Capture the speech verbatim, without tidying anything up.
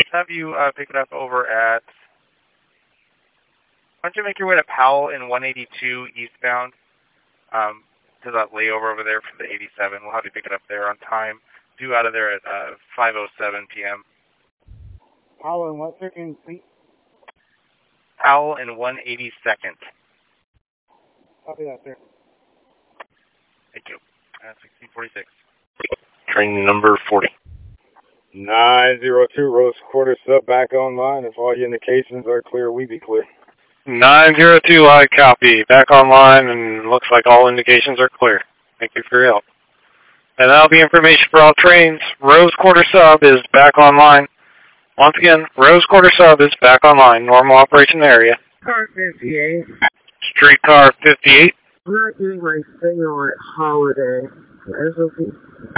have you uh, pick it up over at, why don't you make your way to Powell in one eighty-two eastbound, um, to that layover over there for the eighty-seven. We'll have you pick it up there on time. Due out of there at uh, five oh seven p m Powell and what, sir? Can you please? Powell in one eighty-second. Copy that, sir. Thank you. Uh, sixteen forty-six. Train number forty. nine zero two, Rose Quarter Sub back online. If all your indications are clear, we be clear. nine zero two, I copy. Back online, and looks like all indications are clear. Thank you for your help. And that'll be information for all trains. Rose Quarter Sub is back online. Once again, Rose Quarter Sub is back online. Normal operation area. Car fifty-eight. Streetcar fifty-eight. I'm not doing my signal at Holiday. S O P.